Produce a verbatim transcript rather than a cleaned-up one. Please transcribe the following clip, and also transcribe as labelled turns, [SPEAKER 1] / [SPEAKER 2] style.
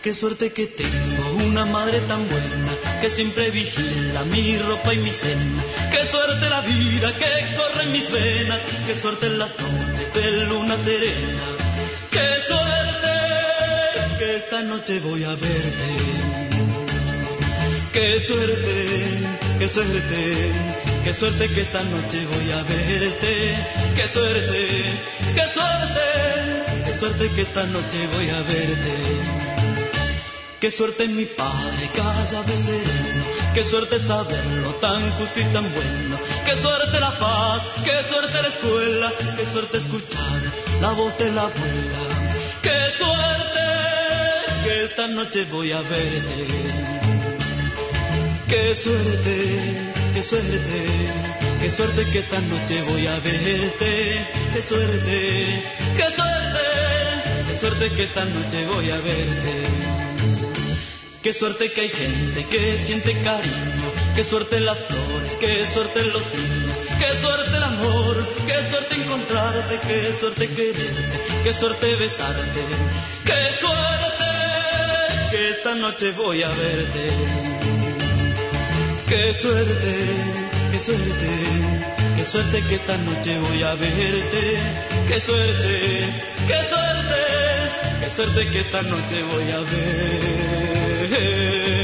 [SPEAKER 1] Qué suerte que tengo una madre tan buena, que siempre vigila mi ropa y mi cena. Qué suerte la vida que corre en mis venas, qué suerte en las noches de luna serena. Qué suerte que esta noche voy a verte. Qué suerte, qué suerte, qué suerte que esta noche voy a verte. Qué suerte, qué suerte, qué suerte que esta noche voy a verte. Qué suerte mi padre cada vez sereno, qué suerte saberlo tan justo y tan bueno. Qué suerte la paz, qué suerte la escuela, qué suerte escuchar la voz de la abuela. Qué suerte que esta noche voy a verte. Qué suerte, qué suerte, qué suerte que esta noche voy a verte. Qué suerte, qué suerte, qué suerte que esta noche voy a verte. Qué suerte que hay gente que siente cariño, qué suerte las flores, qué suerte los niños, qué suerte el amor, qué suerte encontrarte, qué suerte quererte, qué suerte besarte, qué suerte que esta noche voy a verte. Qué suerte, qué suerte, qué suerte que esta noche voy a verte. Qué suerte, qué suerte, qué suerte que esta noche voy a ver.